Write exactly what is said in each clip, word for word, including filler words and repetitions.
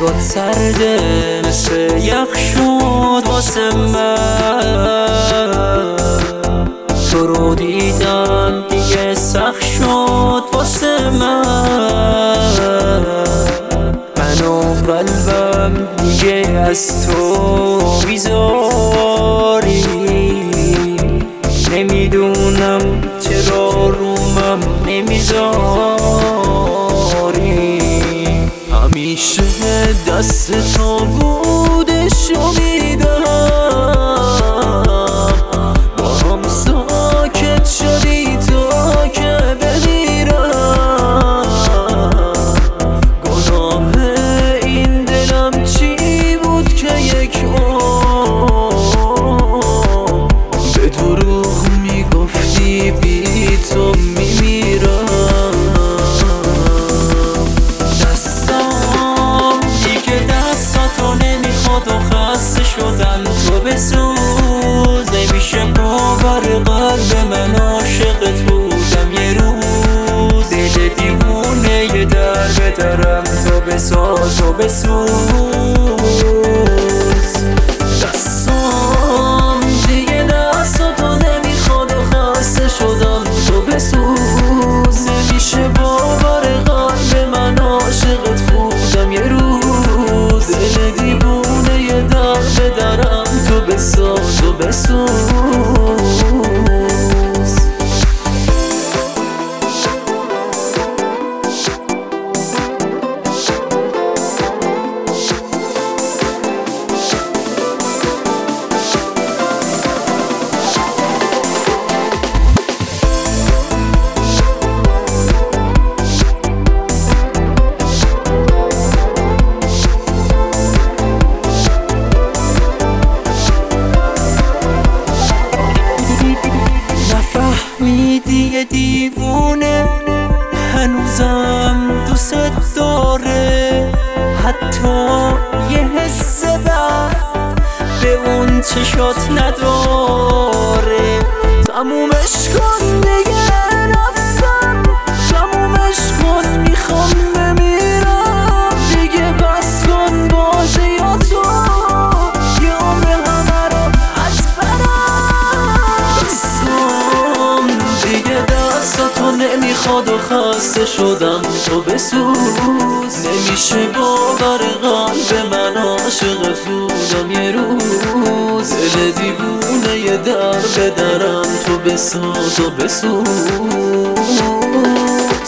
نگات سرده مثل یخ شد واسه من، تو رو دیدم دیگه سخت شد واسه من. من و قلبم دیگه از تو بیزاری، نمیدونم چرا رومم نمیذاری. همیشه دست تو بودشو میدم، با هم ساکت شدی تا که بمیرم. گناه این دلم چی بود که یک عمر به دروغ میگفتی بی تو میمیرم. دستام دیگه دستاتو نمیخواد و خسته شدم تو بسوز. نمیشه باور قلب من عاشقت بودم یه روز. دل دیوونه یه در به درم تو بساز و بسوز. دستام دیگه دستاتو نمیخواد و خسته شدم تو بسوز. نمیشه باور قلب من عاشقت بودم یه روز. دل دیوونه یه در به درم تو بساز و بسوز. یه دیوونه هنوزم دوست داره، حتی یه حس بد به اون چشات نداره. تمومش کن دیگه رفتم، تمومش کن میخوام بمیرم دیگه. بس کن بازیاتو یه عمر همه رو از برم. دستم دیگه دستاتو نمیخواد و خسته شدم تو بسوز. نمیشه باور قلب من عاشقت بودم یه روز. دل دیوونه یه در به درم تو بساز و بسوز.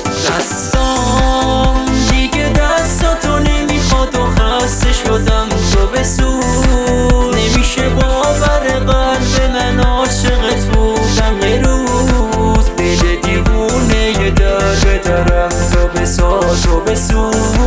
دستام دیگه دستاتو نمیخواد و خسته شدم تو بسوز. نمیشه باور قلب من عاشقت بودم یه روز. دل دیوونه یه در به درم تو بساز و بسوز.